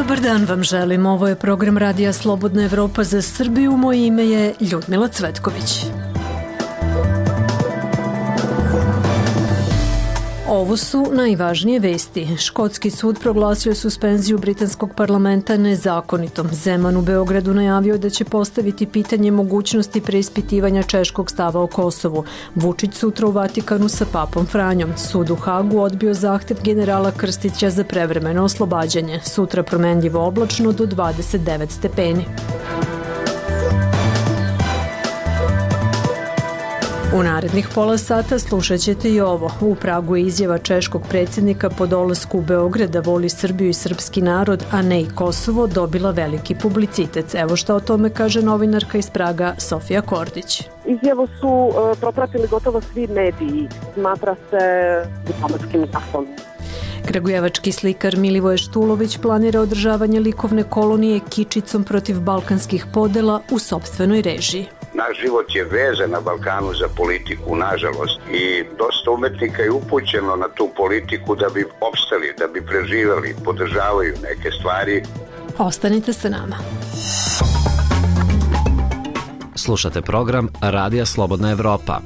Dobar dan vam želim. Ovo je program Radija Slobodna Evropa za Srbiju. Moje ime je Ljudmila Cvetković. Ovo su najvažnije vesti. Škotski sud proglasio suspenziju britanskog parlamenta nezakonitom. Zeman u Beogradu najavio da će postaviti pitanje mogućnosti preispitivanja češkog stava o Kosovu. Vučić sutra u Vatikanu sa papom Franjom. Sud u Hagu odbio zahtev generala Krstića za prevremeno oslobađanje. Sutra promenljivo oblačno do 29 stepeni. U narednih pola sata slušat ćete i ovo. U Pragu je izjava češkog predsjednika po dolasku u Beograd da voli Srbiju i srpski narod, a ne i Kosovo, dobila veliki publicitet. Evo šta o tome kaže novinarka iz Praga Sofija Kordić. Izjavu su propratili gotovo svi mediji. Smatra se diplomatskim gastom. Kragujevački slikar Milivoje Štulović planira održavanje likovne kolonije kičicom protiv balkanskih podela u sopstvenoj režiji. Naš život je vezan na Balkanu za politiku, nažalost, i dosta umetnika je upućeno na tu politiku da bi opstali, da bi preživali, podržavaju neke stvari. Ostanite sa nama. Slušate program Radija Slobodna Evropa.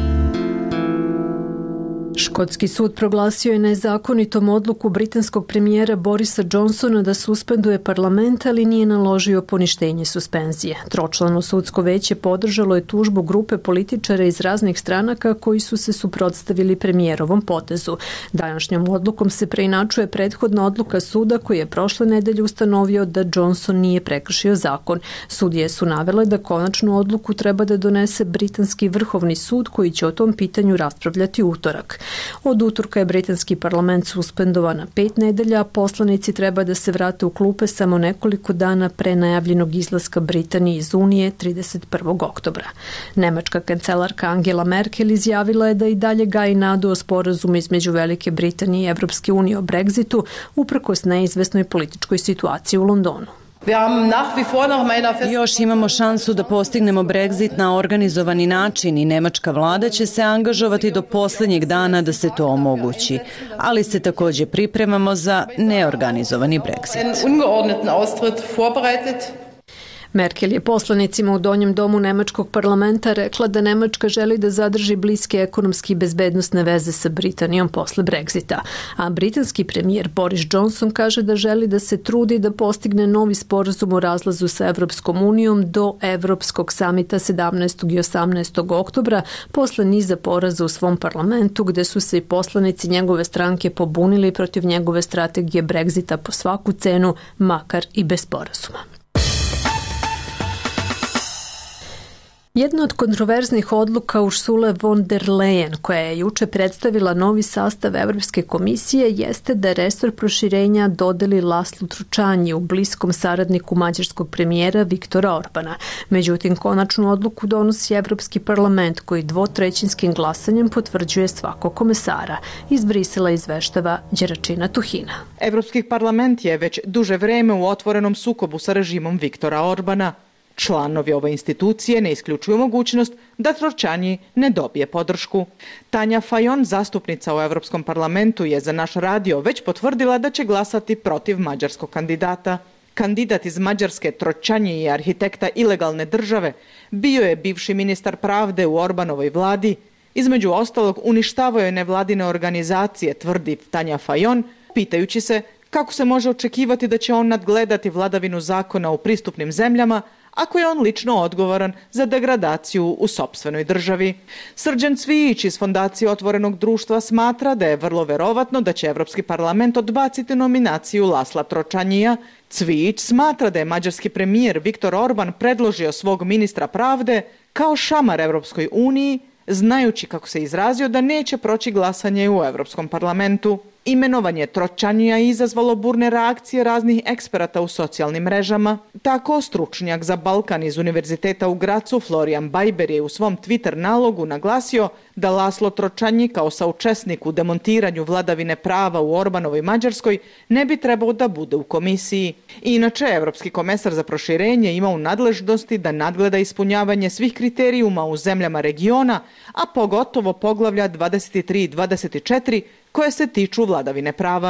Škotski sud proglasio je nezakonitom odluku britanskog premijera Borisa Johnsona da suspenduje parlament, ali nije naložio poništenje suspenzije. Tročlano sudsko veće podržalo je tužbu grupe političara iz raznih stranaka koji su se suprotstavili premijerovom potezu. Današnjom odlukom se preinačuje prethodna odluka suda koji je prošle nedelje ustanovio da Johnson nije prekršio zakon. Sudije su navele da konačnu odluku treba da donese britanski vrhovni sud koji će o tom pitanju raspravljati utorak. Od utorka je britanski parlament suspendovan na 5 nedelja, a poslanici treba da se vrate u klupe samo nekoliko dana pre najavljenog izlaska Britanije iz Unije 31. oktobra. Nemačka kancelarka Angela Merkel izjavila je da i dalje gaji nadu o sporazumu između Velike Britanije i Evropske unije o Brexitu uprkos neizvesnoj političkoj situaciji u Londonu. Još imamo šansu da postignemo Brexit na organizovani način i nemačka vlada će se angažovati do posljednjeg dana da se to omogući, ali se također pripremamo za neorganizovani Brexit. Merkel je poslanicima u Donjem domu nemačkog parlamenta rekla da Nemačka želi da zadrži bliske ekonomski i bezbednosne veze sa Britanijom posle Brexita, a britanski premijer Boris Johnson kaže da želi da se trudi da postigne novi sporazum o razlazu sa Evropskom unijom do Evropskog samita 17. i 18. oktobra posle niza poraza u svom parlamentu gde su se i poslanici njegove stranke pobunili protiv njegove strategije Brexita po svaku cenu, makar i bez sporazuma. Jedna od kontroverznih odluka Ursule von der Leyen, koja je juče predstavila novi sastav Evropske komisije, jeste da resor proširenja dodeli Laslu Tručanji, u bliskom saradniku mađarskog premijera Viktora Orbana. Međutim, konačnu odluku donosi Evropski parlament, koji 2/3 glasanjem potvrđuje svakog komesara. Iz Brisela izveštava Đeračina Tuhina. Evropski parlament je već duže vreme u otvorenom sukobu sa režimom Viktora Orbana. Članovi ove institucije ne isključuju mogućnost da Tručanji ne dobije podršku. Tanja Fajon, zastupnica u Evropskom parlamentu, je za naš radio već potvrdila da će glasati protiv mađarskog kandidata. Kandidat iz Mađarske, Tručanji i arhitekta ilegalne države, bio je bivši ministar pravde u Orbanovoj vladi. Između ostalog, uništavao je nevladine organizacije, tvrdi Tanja Fajon, pitajući se kako se može očekivati da će on nadgledati vladavinu zakona u pristupnim zemljama, ako je on lično odgovoran za degradaciju u sopstvenoj državi. Srđan Cvijić iz Fondacije Otvorenog društva smatra da je vrlo verovatno da će Evropski parlament odbaciti nominaciju Lasla Tručanjija. Cvijić smatra da je mađarski premijer Viktor Orban predložio svog ministra pravde kao šamar Evropskoj uniji, znajući, kako se izrazio, da neće proći glasanje u Evropskom parlamentu. Imenovanje Tručanjija je izazvalo burne reakcije raznih eksperata u socijalnim mrežama. Tako, stručnjak za Balkan iz Univerziteta u Gracu Florian Bajber je u svom Twitter nalogu naglasio da Laslo Tručanji kao saučesnik u demontiranju vladavine prava u Orbanovoj Mađarskoj ne bi trebao da bude u komisiji. Inače, Evropski komesar za proširenje ima u nadležnosti da nadgleda ispunjavanje svih kriterijuma u zemljama regiona, a pogotovo poglavlja 23 i 24 koje se tiču vladavine prava.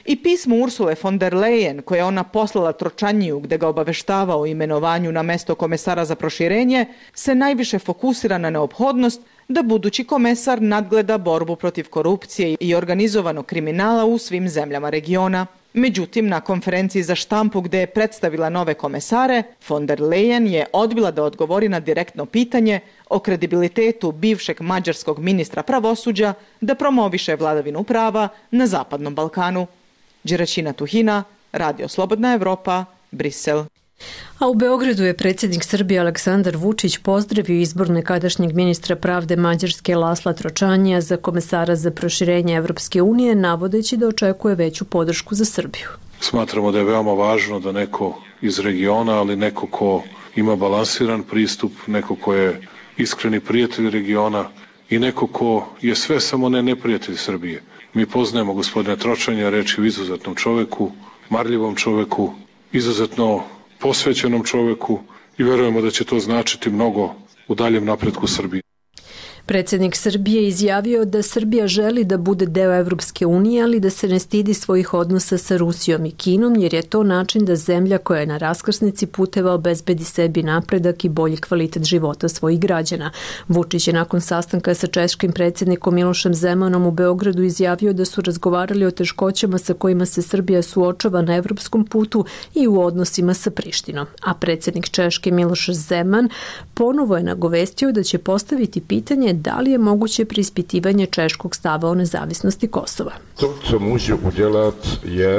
I pismo Ursule von der Leyen, koje je ona poslala Tročaniju gde ga obaveštava o imenovanju na mesto komesara za proširenje, se najviše fokusira na neophodnost da budući komesar nadgleda borbu protiv korupcije i organizovanog kriminala u svim zemljama regiona. Međutim, na konferenciji za štampu gde je predstavila nove komesare, von der Leyen je odbila da odgovori na direktno pitanje o kredibilitetu bivšeg mađarskog ministra pravosuđa da promoviše vladavinu prava na Zapadnom Balkanu. Đeraćina Tuhina, Radio Slobodna Evropa, Brisel. A u Beogradu je predsjednik Srbije Aleksandar Vučić pozdravio izbor nekadašnjeg ministra pravde Mađarske Lasla Tročanija za komesara za proširenje Evropske unije, navodeći da očekuje veću podršku za Srbiju. Smatramo da je veoma važno da neko iz regiona, ali neko ko ima balansiran pristup, neko ko je iskreni prijatelj regiona i neko ko je sve samo ne neprijatelj Srbije. Mi poznajemo gospodina Tročanja, reč je o izuzetnom čoveku, marljivom čoveku, izuzetno posvećenom čoveku i verujemo da će to značiti mnogo u daljem napretku Srbije. Predsjednik Srbije izjavio da Srbija želi da bude deo Evropske unije, ali da se ne stidi svojih odnosa sa Rusijom i Kinom, jer je to način da zemlja koja je na raskrsnici puteva obezbedi sebi napredak i bolji kvalitet života svojih građana. Vučić je nakon sastanka sa češkim predsjednikom Milošem Zemanom u Beogradu izjavio da su razgovarali o teškoćama sa kojima se Srbija suočava na evropskom putu i u odnosima sa Prištinom. A predsjednik Češke Miloš Zeman ponovo je nagovestio da će postaviti pitanje da li je moguće preispitivanje češkog stava o nezavisnosti Kosova. To, co može udělat, je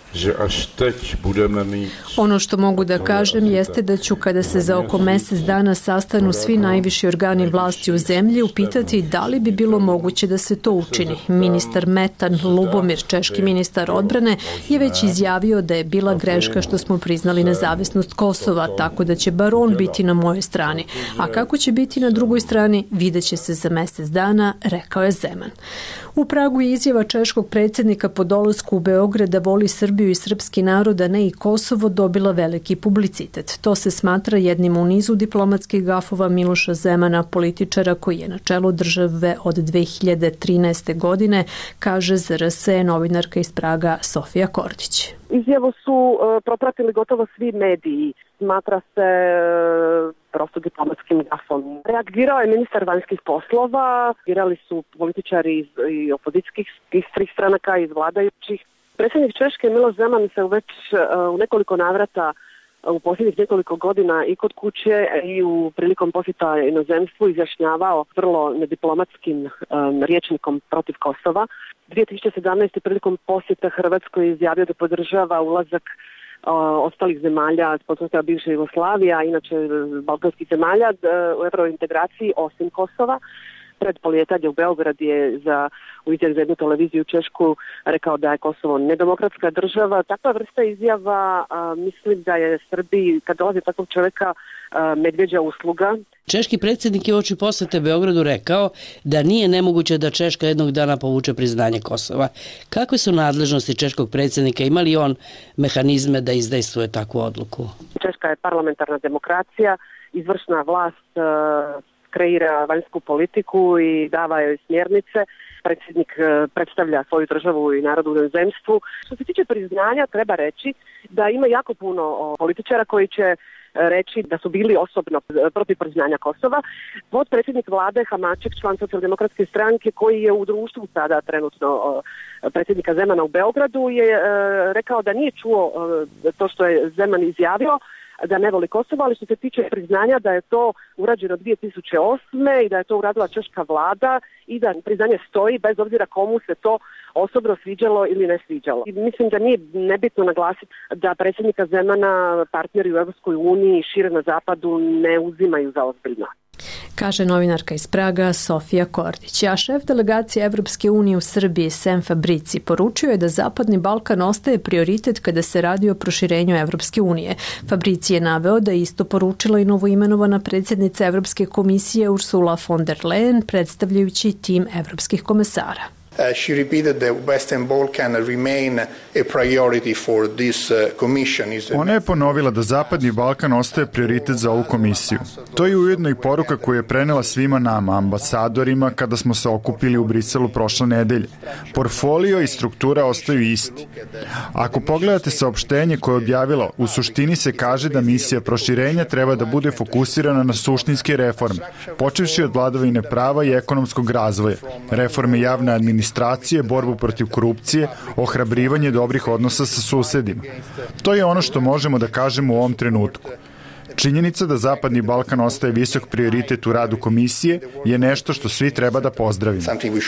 Ono što mogu da kažem jeste da ću, kada se za oko mjesec dana sastanu svi najviši organi vlasti u zemlji, upitati da li bi bilo moguće da se to učini. Ministar Metan Lubomir, češki ministar odbrane, je već izjavio da je bila greška što smo priznali nezavisnost Kosova, tako da će bar on biti na mojoj strani. A kako će biti na drugoj strani, vidjet će se za mjesec dana, rekao je Zeman. U Pragu je izjava češkog predsjednika po dolasku u Beograd da voli Srbiju i srpski narod, a ne i Kosovo, dobila veliki publicitet. To se smatra jednim u nizu diplomatskih gafova Miloša Zemana, političara koji je na čelu države od 2013. godine, kaže za RS novinarka iz Praga Sofija Kordić. Izjavu su propratili gotovo svi mediji. Smatra se prosto diplomatskim gafom. Reagirao je ministar vanjskih poslova, reagirali su političari iz opozicijskih stranaka, iz vladajućih. Predsjednik Češke Miloš Zeman se već u nekoliko navrata u posljednjih nekoliko godina i kod kuće i u prilikom posjeta inozemstvu izjašnjavao vrlo nediplomatskim rječnikom protiv Kosova. 2017. prilikom posjeta Hrvatskoj izjavio da podržava ulazak ostalih zemalja, sposobnosti bivše Jugoslavije, a inače balkanskih zemalja u eurointegraciji osim Kosova. Pred polijetanje u Beograd je u izjavi za jednu televiziju Češku rekao da je Kosovo nedemokratska država. Takva vrsta izjava mislim da je Srbiji, kad dolazi takvog čovjeka, medveđa usluga. Češki predsjednik je uoči posjete Beogradu rekao da nije nemoguće da Češka jednog dana povuče priznanje Kosova. Kakve su nadležnosti češkog predsjednika? Ima li on mehanizme da izdejstvuje takvu odluku? Češka je parlamentarna demokracija, izvršna vlast kreira vanjsku politiku i dava joj smjernice. Predsjednik predstavlja svoju državu i narod u inozemstvu. Što se tiče priznanja, treba reći da ima jako puno političara koji će reći da su bili osobno protiv priznanja Kosova. Potpredsjednik vlade Hamaček, član Socijaldemokratske stranke, koji je u društvu sada trenutno predsjednika Zemana u Beogradu, je rekao da nije čuo to što je Zeman izjavio, da ne voli Kosovo, ali što se tiče priznanja da je to urađeno 2008. i da je to uradila češka vlada i da priznanje stoji bez obzira komu se to osobno sviđalo ili ne sviđalo. I mislim da nije nebitno naglasiti da predsjednika Zemana partneri u Evropskoj uniji i šire na zapadu ne uzimaju za ozbiljno. Kaže novinarka iz Praga Sofija Kordić. A šef delegacije Evropske unije u Srbiji Sem Fabrici poručio je da Zapadni Balkan ostaje prioritet kada se radi o proširenju Evropske unije. Fabrici je naveo da je isto poručila i novoimenovana predsjednica Evropske komisije Ursula von der Leyen, predstavljajući tim evropskih komesara. She repeated that Western Balkan remain a priority for this commission. Ona je ponovila da Zapadni Balkan ostaje prioritet za ovu komisiju. To je ujedno i poruka koju je prenela svima nama, ambasadorima, kada smo se okupili u Briselu prošle nedelje. Portfolio i struktura ostaju isti. Ako pogledate saopštenje koje je objavila, u suštini se kaže da misija proširenja treba da bude fokusirana na suštinske reforme, počevši od vladavine prava i ekonomskog razvoja, reforme javne administracije, borbu protiv korupcije, ohrabrivanje dobrih odnosa sa susedima. To je ono što možemo da kažemo u ovom trenutku. Činjenica da Zapadni Balkan ostaje visok prioritet u radu komisije je nešto što svi treba da pozdravimo.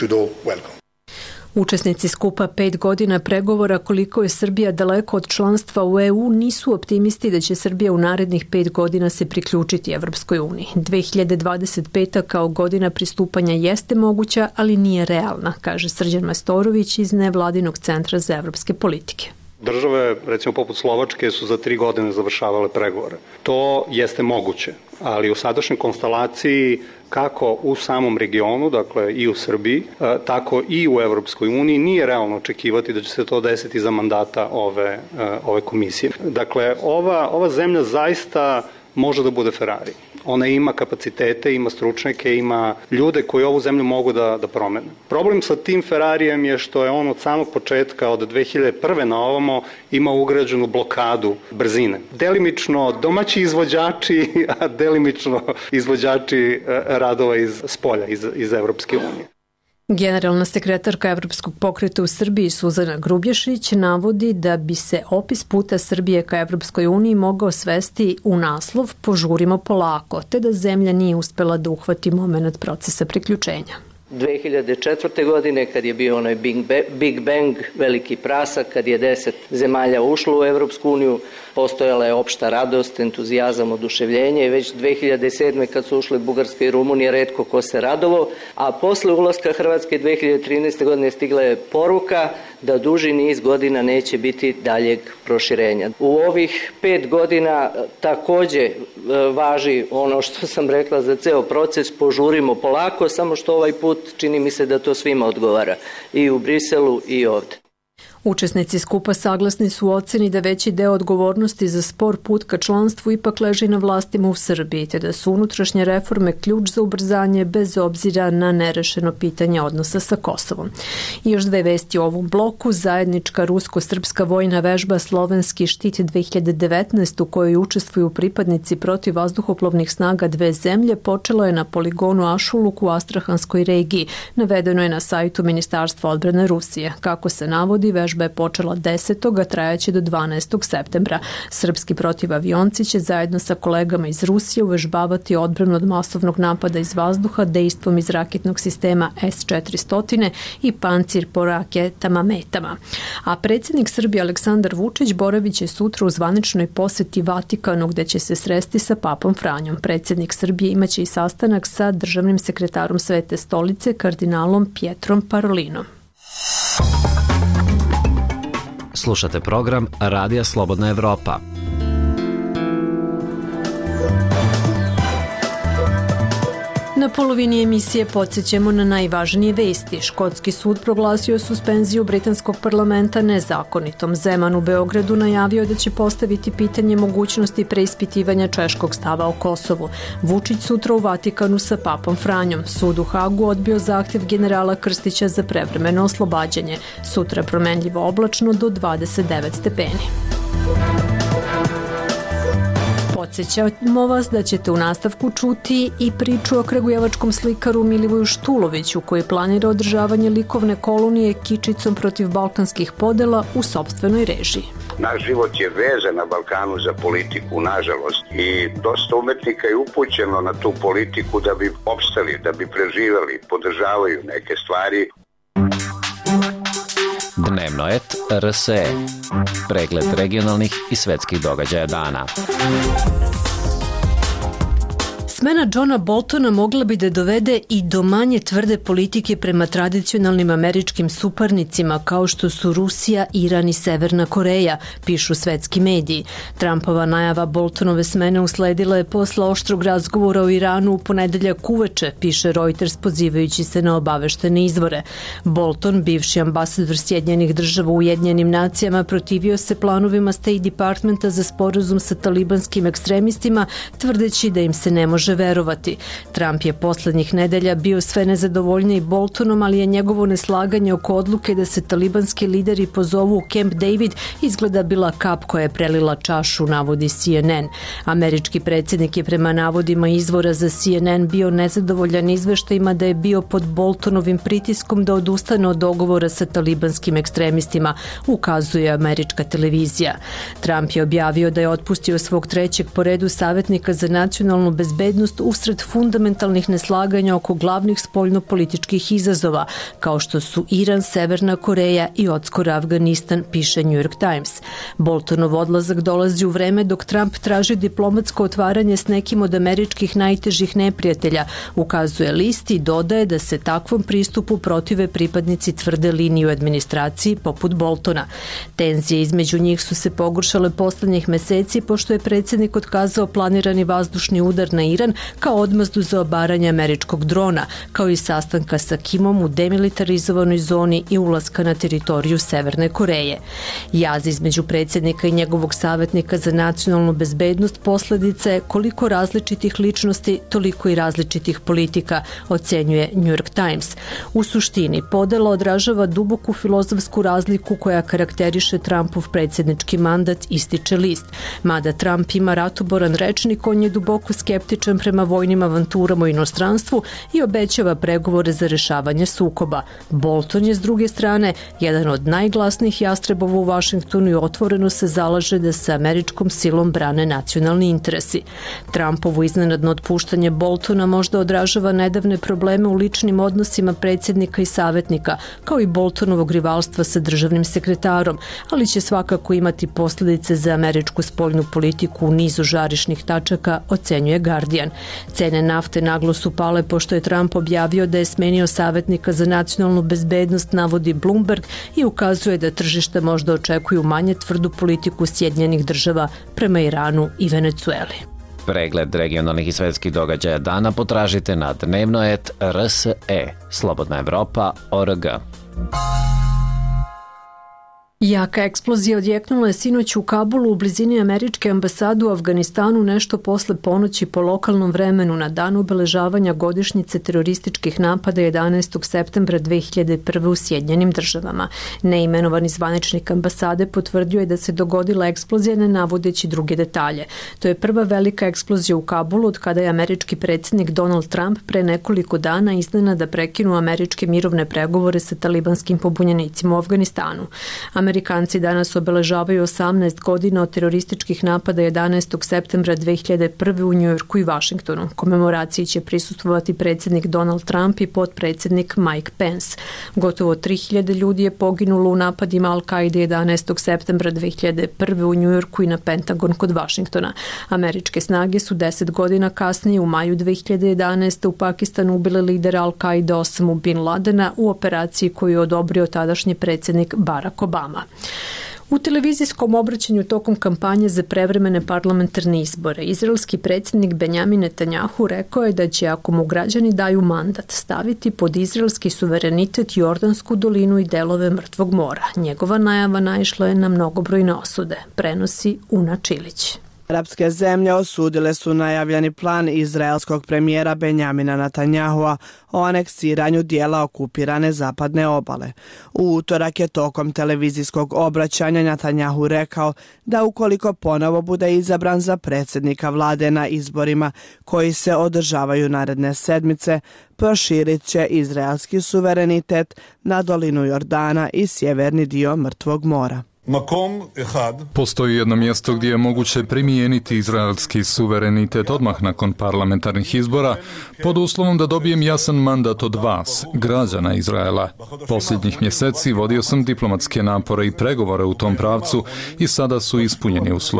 Učesnici skupa 5 godina pregovora koliko je Srbija daleko od članstva u EU nisu optimisti da će Srbija u narednih 5 godina se priključiti Evropskoj uniji. 2025. kao godina pristupanja jeste moguća, ali nije realna, kaže Srđan Majstorović iz Nevladinog centra za evropske politike. Države, recimo poput Slovačke, su za 3 godine završavale pregovore. To jeste moguće, ali u sadašnjoj konstelaciji kako u samom regionu, dakle i u Srbiji, tako i u Evropskoj uniji, nije realno očekivati da će se to desiti za mandata ove komisije. Dakle, ova zemlja zaista može da bude Ferrari. Ona ima kapacitete, ima stručnjake, ima ljude koji ovu zemlju mogu da promene. Problem sa tim Ferrarijem je što je on od samog početka, od 2001. na ovamo, ima ugrađenu blokadu brzine. Delimično domaći izvođači, a delimično izvođači radova iz spolja, iz Evropske unije. Generalna sekretarka Evropskog pokreta u Srbiji Suzana Grubješić navodi da bi se opis puta Srbije ka Evropskoj uniji mogao svesti u naslov "Požurimo polako", te da zemlja nije uspela da uhvati moment procesa priključenja. 2004. godine, kad je bio onaj Big Bang, veliki prasak, kad je 10 zemalja ušlo u Evropsku uniju, postojala je opšta radost, entuzijazam, oduševljenje i već 2007. kad su ušle Bugarska i Rumunija, retko ko se radovo, a posle ulaska Hrvatske 2013. godine stigla je poruka da duži niz godina neće biti daljeg proširenja. U ovih 5 godina takođe važi ono što sam rekla za ceo proces, požurimo polako, samo što ovaj put čini mi se da to svima odgovara, i u Briselu i ovde. Učesnici skupa saglasni su u oceni da veći deo odgovornosti za spor put ka članstvu ipak leži na vlastima u Srbiji, te da su unutrašnje reforme ključ za ubrzanje bez obzira na nerešeno pitanje odnosa sa Kosovom. I još 2 vesti u ovom bloku. Zajednička rusko-srpska vojna vežba Slovenski štit 2019 u kojoj učestvuju pripadnici protivvazduhoplovnih snaga 2 zemlje počela je na poligonu Ašuluk u Astrahanskoj regiji. Navedeno je na sajtu Ministarstva odbrane Rusije. Kako se navodi, vežba je počela 10. a trajaće do 12. septembra. Srpski protivavionci će zajedno sa kolegama iz Rusije uvežbavati odbranu od masovnog napada iz vazduha dejstvom iz raketnog sistema S-400 i pancir po raketama metama. A predsjednik Srbije Aleksandar Vučić boraviće sutra u zvaničnoj poseti Vatikanu gde će se sresti sa papom Franjom. Predsjednik Srbije imaće i sastanak sa državnim sekretarom Svete stolice kardinalom Pietrom Parolinom. Slušate program Radija Slobodna Evropa. Na polovini emisije podsjećamo na najvažnije vesti. Škotski sud proglasio suspenziju britanskog parlamenta nezakonitom. Zeman u Beogradu najavio da će postaviti pitanje mogućnosti preispitivanja češkog stava o Kosovu. Vučić sutra u Vatikanu sa papom Franjom. Sud u Hagu odbio zahtjev generala Krstića za prevremeno oslobađanje. Sutra promenljivo oblačno do 29 stepeni. Podsjećamo vas da ćete u nastavku čuti i priču o kragujevačkom slikaru Milivoju Štuloviću koji planira održavanje likovne kolonije kičicom protiv balkanskih podela u sopstvenoj režiji. Naš život je vezan na Balkanu za politiku, nažalost, i dosta umetnika je upućeno na tu politiku da bi opstali, da bi preživali, podržavaju neke stvari. Dnevno et RSE. Pregled regionalnih i svetskih događaja dana. Smena Johna Boltona mogla bi da dovede i do manje tvrde politike prema tradicionalnim američkim suparnicima kao što su Rusija, Iran i Severna Koreja, pišu svetski mediji. Trumpova najava Boltonove smene usledila je posle oštrog razgovora o Iranu u ponedeljak uveče, piše Reuters pozivajući se na obaveštene izvore. Bolton, bivši ambasador Sjedinjenih država u Ujedinjenim nacijama, protivio se planovima State Departmenta za sporazum sa talibanskim ekstremistima, tvrdeći da im se ne može verovati. Trump je poslednjih nedelja bio sve nezadovoljniji Boltonom, ali je njegovo neslaganje oko odluke da se talibanski lideri pozovu u Camp David izgleda bila kap koja je prelila čašu, navodi CNN. Američki predsjednik je prema navodima izvora za CNN bio nezadovoljan izveštajima da je bio pod Boltonovim pritiskom da odustane od dogovora sa talibanskim ekstremistima, ukazuje američka televizija. Trump je objavio da je otpustio svog trećeg po redu savjetnika za nacionalnu bezbednost usred fundamentalnih neslaganja oko glavnih spoljno-političkih izazova, kao što su Iran, Severna Koreja i odskoro Afganistan, piše New York Times. Boltonov odlazak dolazi u vreme dok Trump traži diplomatsko otvaranje s nekim od američkih najtežih neprijatelja, ukazuje list i dodaje da se takvom pristupu protive pripadnici tvrde linije u administraciji poput Boltona. Tenzije između njih su se pogoršale poslednjih meseci pošto je predsjednik otkazao planirani vazdušni udar na Iran kao odmazdu za obaranje američkog drona, kao i sastanka sa Kimom u demilitarizovanoj zoni i ulaska na teritoriju Severne Koreje. Jaz između predsjednika i njegovog savjetnika za nacionalnu bezbednost posledica je koliko različitih ličnosti, toliko i različitih politika, ocenjuje New York Times. U suštini, podela odražava duboku filozofsku razliku koja karakteriše Trumpov predsjednički mandat, ističe list. Mada Trump ima ratoboran rečnik, on je duboko skeptičan prema vojnim avanturama u inostranstvu i obećava pregovore za rešavanje sukoba. Bolton je s druge strane jedan od najglasnijih jastrebova u Vašingtonu i otvoreno se zalaže da se američkom silom brane nacionalni interesi. Trumpovo iznenadno otpuštanje Boltona možda odražava nedavne probleme u ličnim odnosima predsjednika i savjetnika, kao i Boltonovog rivalstva sa državnim sekretarom, ali će svakako imati posljedice za američku spoljnu politiku u nizu žarišnih tačaka, ocenjuje Guardian. Cene nafte naglo su pale pošto je Trump objavio da je smenio savjetnika za nacionalnu bezbednost, navodi Bloomberg, i ukazuje da tržište možda očekuju manje tvrdu politiku Sjedinjenih država prema Iranu i Venecueli. Pregled regionalnih i svetskih događaja dana potražite na dnevnoet.rse, slobodnaevropa.org. Jaka eksplozija odjeknula je sinoć u Kabulu u blizini američke ambasade u Afganistanu nešto posle ponoći po lokalnom vremenu na dan obeležavanja godišnjice terorističkih napada 11. septembra 2001. u Sjedinjenim državama. Neimenovani zvaničnik ambasade potvrdio je da se dogodila eksplozija ne navodeći druge detalje. To je prva velika eksplozija u Kabulu od kada je američki predsjednik Donald Trump pre nekoliko dana iznenada prekinuo američke mirovne pregovore sa talibanskim pobunjenicima u Afganistanu. Amerikanci danas obeležavaju 18 godina od terorističkih napada 11. septembra 2001. u Njujorku i Vašingtonu. Komemoraciji će prisustvovati predsjednik Donald Trump i potpredsjednik Mike Pence. Gotovo 3000 ljudi je poginulo u napadima Al-Kaide 11. septembra 2001. u Njujorku i na Pentagon kod Vašingtona. Američke snage su 10 godina kasnije u maju 2011. u Pakistanu ubile lidera Al-Kaide Osamu Bin Ladena u operaciji koju je odobrio tadašnji predsjednik Barack Obama. U televizijskom obraćanju tokom kampanje za prevremene parlamentarne izbore, izraelski predsjednik Benjamin Netanjahu rekao je da će, ako mu građani daju mandat, staviti pod izraelski suverenitet Jordansku dolinu i delove Mrtvog mora. Njegova najava naišla je na mnogobrojne osude, prenosi Una Čilić. Arapske zemlje osudile su najavljeni plan izraelskog premijera Benjamina Netanjahua o aneksiranju dijela okupirane zapadne obale. U utorak je tokom televizijskog obraćanja Netanjahu rekao da ukoliko ponovo bude izabran za predsjednika vlade na izborima koji se održavaju naredne sedmice, proširit će izraelski suverenitet na dolinu Jordana i sjeverni dio Mrtvog mora. Postoji jedno mjesto gdje je moguće primijeniti izraelski suverenitet odmah nakon parlamentarnih izbora, pod uslovom da dobijem jasan mandat od vas, građana Izraela. Posljednjih mjeseci vodio sam diplomatske napore i pregovore u tom pravcu i sada su ispunjeni uslovi.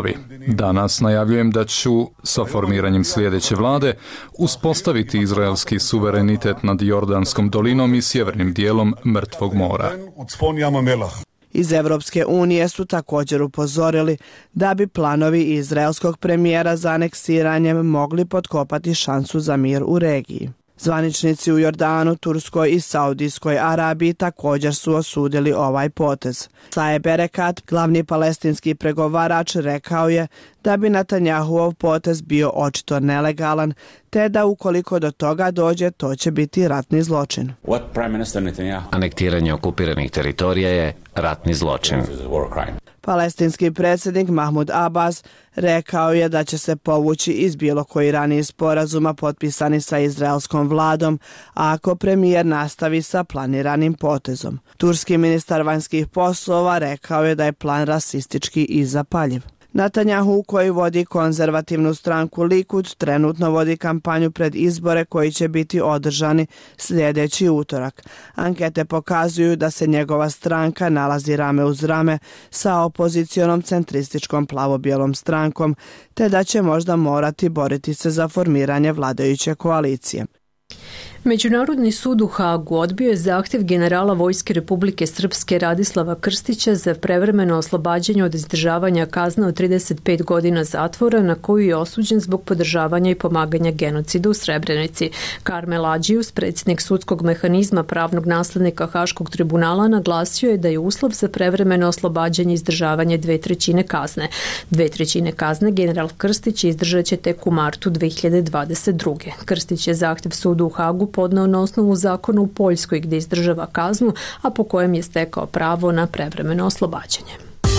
Danas najavljujem da ću sa formiranjem sljedeće vlade uspostaviti izraelski suverenitet nad Jordanskom dolinom i sjevernim dijelom Mrtvog mora. Iz Evropske unije su također upozorili da bi planovi izraelskog premijera za aneksiranjem mogli potkopati šansu za mir u regiji. Zvaničnici u Jordanu, Turskoj i Saudijskoj Arabiji također su osudili ovaj potez. Saeb Erekat, glavni palestinski pregovarač, rekao je da bi Netanjahuov potez bio očito nelegalan, te da ukoliko do toga dođe, to će biti ratni zločin. Anektiranje okupiranih teritorija je ratni zločin. Palestinski predsjednik Mahmud Abbas rekao je da će se povući iz bilo koji raniji sporazuma potpisani sa izraelskom vladom, ako premijer nastavi sa planiranim potezom. Turski ministar vanjskih poslova rekao je da je plan rasistički i zapaljiv. Netanjahu, koji vodi konzervativnu stranku Likud, trenutno vodi kampanju pred izbore koji će biti održani sljedeći utorak. Ankete pokazuju da se njegova stranka nalazi rame uz rame sa opozicionom centrističkom plavo-bijelom strankom, te da će možda morati boriti se za formiranje vladajuće koalicije. Međunarodni sud u Hagu odbio je zahtjev generala Vojske Republike Srpske Radislava Krstića za prevremeno oslobađanje od izdržavanja kazne od 35 godina zatvora na koju je osuđen zbog podržavanja i pomaganja genocida u Srebrenici. Karmel Adžius, predsjednik sudskog mehanizma pravnog naslednika Haškog tribunala, naglasio je da je uslov za prevremeno oslobađanje izdržavanje 2/3 kazne. 2/3 kazne general Krstić izdržat će tek u martu 2022. Krstić je zahtjev sudu u Hagu podneo na osnovu zakona u Poljskoj gdje izdržava kaznu, a po kojem je stekao pravo na prevremeno oslobađanje.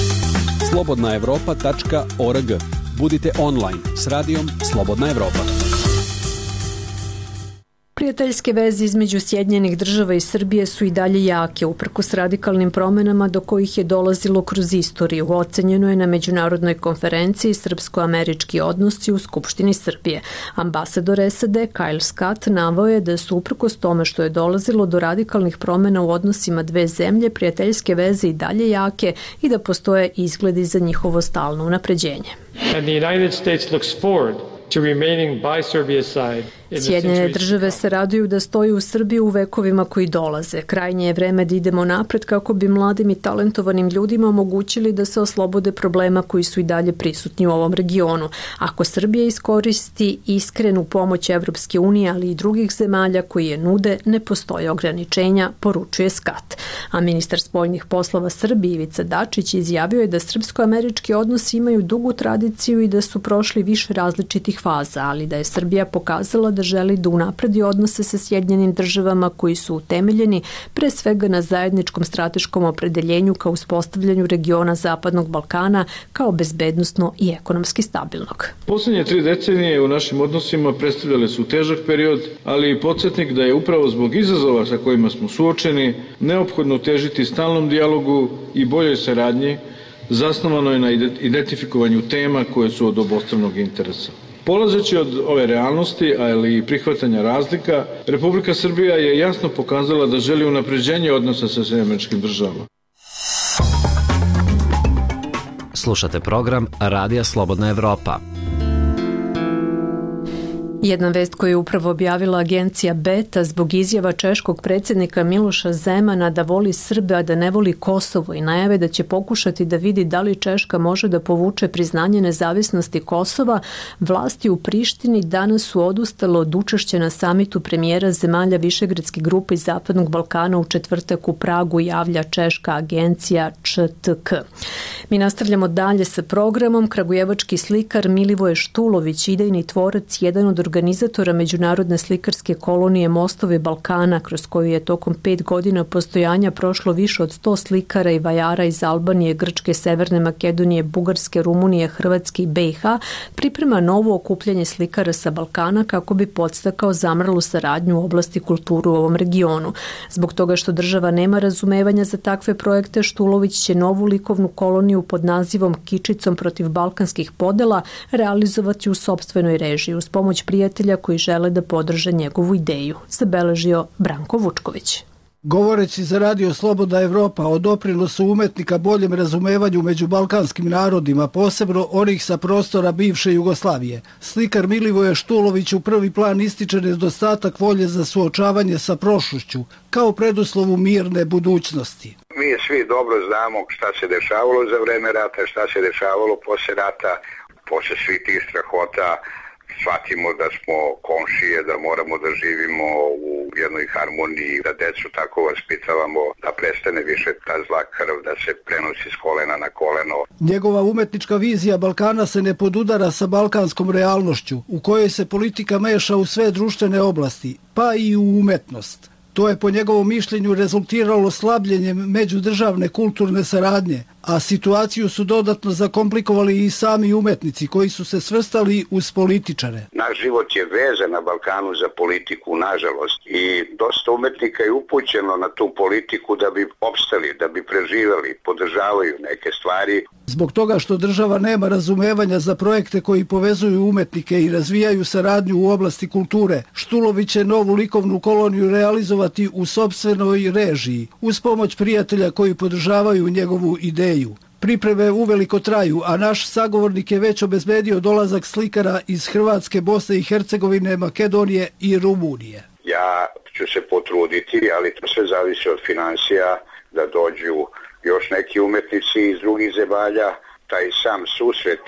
slobodnaevropa.org. Budite online s radijom Slobodna Evropa. Prijateljske veze između Sjedinjenih Država i Srbije su i dalje jake, uprkos radikalnim promjenama do kojih je dolazilo kroz istoriju. Ocenjeno je na međunarodnoj konferenciji Srpsko-američki odnosi u Skupštini Srbije. Ambasador SAD Kyle Scott naveo je da su uprkos tome što je dolazilo do radikalnih promjena u odnosima dve zemlje, prijateljske veze i dalje jake i da postoje izgledi za njihovo stalno unapređenje. And the United States looks forward to remaining by Serbia's side. Sjedinjene Države se raduju da stoji u Srbiji u vekovima koji dolaze. Krajnje je vreme da idemo napred kako bi mladim i talentovanim ljudima omogućili da se oslobode problema koji su i dalje prisutni u ovom regionu. Ako Srbija iskoristi iskrenu pomoć Evropske unije, ali i drugih zemalja koji je nude, ne postoje ograničenja, poručuje Scott. A ministar spoljnih poslova Srbije Ivica Dačić izjavio je da srpsko-američki odnosi imaju dugu tradiciju i da su prošli više različitih faza, ali da je Srbija pokazala da želi da unapredi odnose sa Sjedinjenim Državama koji su utemeljeni pre svega na zajedničkom strateškom opredeljenju kao uspostavljanju regiona Zapadnog Balkana kao bezbednosno i ekonomski stabilnog. Posljednje 3 decenije u našim odnosima predstavljale su težak period, ali i podsjetnik da je upravo zbog izazova sa kojima smo suočeni neophodno težiti stalnom dijalogu i boljoj saradnji, zasnovano je na identifikovanju tema koje su od obostranog interesa. Polazeći od ove realnosti, ali i prihvatanja razlika, Republika Srbija je jasno pokazala da želi unapređenje odnosa sa Sjedinjenim Državama. Slušate program Radija Slobodna Evropa. Jedna vest koju je upravo objavila agencija Beta zbog izjava češkog predsjednika Miloša Zemana da voli Srbe, a da ne voli Kosovo i najave da će pokušati da vidi da li Češka može da povuče priznanje nezavisnosti Kosova, vlasti u Prištini danas su odustale od učešća na samitu premijera zemalja Višegradske grupe iz Zapadnog Balkana u četvrtak u Pragu, javlja češka agencija ČTK. Mi nastavljamo dalje sa programom. Kragujevački slikar Milivoje Štulović, idejni tvorac, jedan od organizatora međunarodne slikarske kolonije Mostovi Balkana, kroz koju je tokom 5 godina postojanja prošlo više od 100 slikara i vajara iz Albanije, Grčke, Severne Makedonije, Bugarske, Rumunije, Hrvatske i BiH, priprema novo okupljanje slikara sa Balkana kako bi podstakao zamrlu saradnju u oblasti kulturu u ovom regionu. Zbog toga što država nema razumevanja za takve projekte, Štulović će novu likovnu koloniju pod nazivom Kičicom protiv balkanskih podela realizovati u sopstvenoj režiji uz pomoć prijatelja koji žele da podrže njegovu ideju, zabeležio Branko Vučković. Govoreći za Radio Slobodna Evropa o doprinosu umetnika boljem razumevanju među balkanskim narodima, posebno onih sa prostora bivše Jugoslavije, slikar Milivoje Štulović u prvi plan ističe nedostatak volje za suočavanje sa prošlošću, kao preduslovu mirne budućnosti. Mi svi dobro znamo šta se dešavalo za vreme rata, šta se dešavalo posle rata, posle svih tih strahota. Shvatimo da smo komšije, da moramo da živimo u jednoj harmoniji, da decu tako vaspitavamo, da prestane više ta zla krv, da se prenosi s kolena na koleno. Njegova umetnička vizija Balkana se ne podudara sa balkanskom realnošću, u kojoj se politika meša u sve društvene oblasti, pa i u umetnost. To je po njegovom mišljenju rezultiralo slabljenjem međudržavne kulturne saradnje, a situaciju su dodatno zakomplikovali i sami umetnici koji su se svrstali uz političare. Naš život je vezan na Balkanu za politiku, nažalost, i dosta umetnika je upućeno na tu politiku da bi opstali, da bi preživeli, podržavaju neke stvari. Zbog toga što država nema razumevanja za projekte koji povezuju umetnike i razvijaju saradnju u oblasti kulture, Štulović će novu likovnu koloniju realizovati u sopstvenoj režiji, uz pomoć prijatelja koji podržavaju njegovu ideju. Pripreme uveliko traju, a naš sagovornik je već obezbedio dolazak slikara iz Hrvatske, Bosne i Hercegovine, Makedonije i Rumunije. Ja ću se potruditi, ali to sve zavisi od finansija, da dođu još neki umetnici iz drugih zemalja. Taj sam susret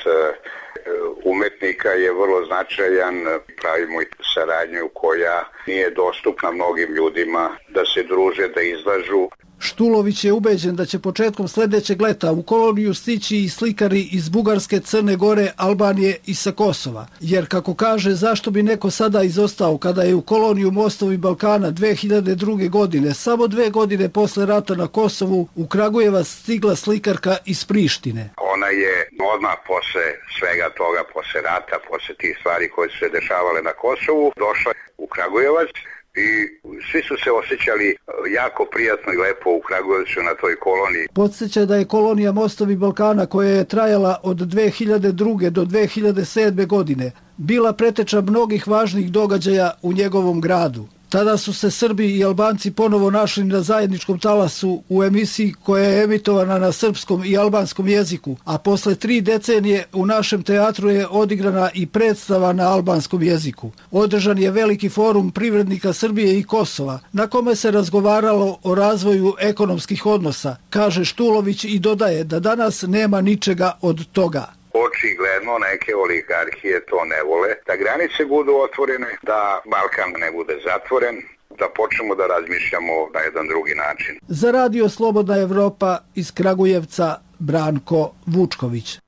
umetnika je vrlo značajan. Pravimo i saradnju koja nije dostupna mnogim ljudima, da se druže, da izlažu. Štulović je ubeđen da će početkom sljedećeg leta u koloniju stići i slikari iz Bugarske, Crne Gore, Albanije i sa Kosova. Jer, kako kaže, zašto bi neko sada izostao kada je u koloniju Mostovi Balkana 2002. godine, samo 2 godine posle rata na Kosovu, u Kragujevac stigla slikarka iz Prištine. Ona je odmah posle svega toga, posle rata, posle tih stvari koje su se dešavale na Kosovu, došla u Kragujevac. I svi su se osjećali jako prijatno i lepo u Kragujevcu na toj koloniji. Podsjeća da je kolonija Mostovi Balkana, koja je trajala od 2002. do 2007. godine, bila preteča mnogih važnih događaja u njegovom gradu. Tada su se Srbi i Albanci ponovo našli na zajedničkom talasu u emisiji koja je emitovana na srpskom i albanskom jeziku, a posle 3 decenije u našem teatru je odigrana i predstava na albanskom jeziku. Održan je veliki forum privrednika Srbije i Kosova, na kome se razgovaralo o razvoju ekonomskih odnosa, kaže Štulović i dodaje da danas nema ničega od toga. Očigledno neke oligarhije to ne vole, da granice budu otvorene, da Balkan ne bude zatvoren, da počnemo da razmišljamo na jedan drugi način. Za Radio Slobodna Evropa iz Kragujevca, Branko Vučković.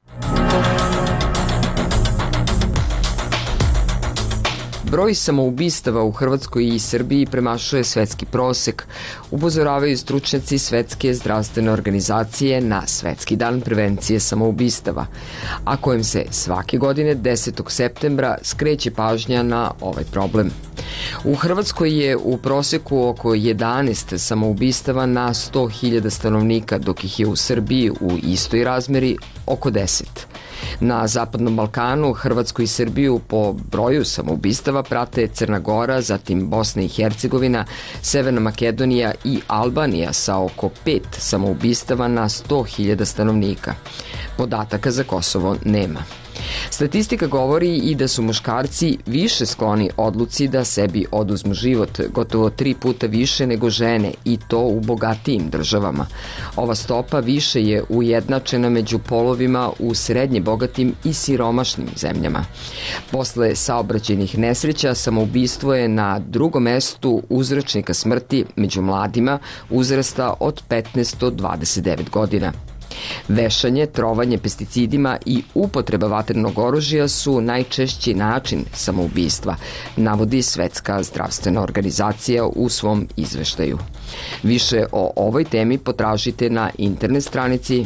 Broj samoubistava u Hrvatskoj i Srbiji premašuje svetski prosek, upozoravaju stručnjaci Svetske zdravstvene organizacije na Svetski dan prevencije samoubistava, a kojim se svake godine 10. septembra skreće pažnja na ovaj problem. U Hrvatskoj je u proseku oko 11 samoubistava na 100.000 stanovnika, dok ih je u Srbiji u istoj razmeri oko 10. Na Zapadnom Balkanu, Hrvatsku i Srbiju po broju samoubistava prate Crna Gora, zatim Bosna i Hercegovina, Severna Makedonija i Albanija sa oko 5 samoubistava na 100.000 stanovnika. Podataka za Kosovo nema. Statistika govori i da su muškarci više skloni odluci da sebi oduzmu život, gotovo 3 puta više nego žene, i to u bogatijim državama. Ova stopa više je ujednačena među polovima u srednje bogatim i siromašnim zemljama. Posle saobraćajnih nesreća, samoubistvo je na drugom mestu uzročnika smrti među mladima uzrasta od 15 do 29 godina. Vešanje, trovanje pesticidima i upotreba vatrenog oružja su najčešći način samoubistva, navodi Svetska zdravstvena organizacija u svom izveštaju. Više o ovoj temi potražite na internet stranici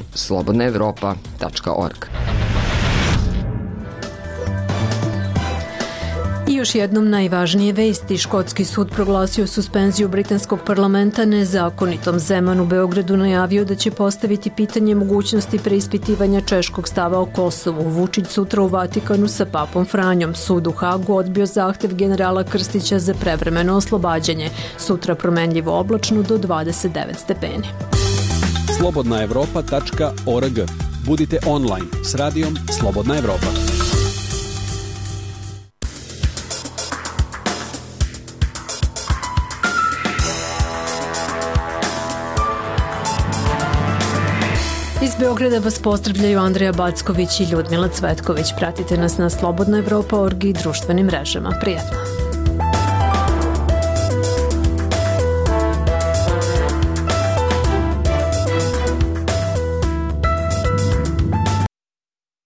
slobodnaevropa.org. još jednom najvažnije vesti. Škotski sud proglasio suspenziju britanskog parlamenta nezakonitom. Zeman u Beogradu najavio da će postaviti pitanje mogućnosti preispitivanja češkog stava o Kosovu. Vučić sutra u Vatikanu sa papom Franjom. Sud u Hagu odbio zahtev generala Krstića za prevremeno oslobađanje. Sutra promenljivo oblačno do 29 stepeni. slobodnaevropa.org. Budite online s radijom Slobodna Evropa. Iz Beograda vas pozdravljaju Andreja Backović i Ljudmila Cvetković. Pratite nas na slobodnaevropa.org i društvenim mrežama. Prijetno!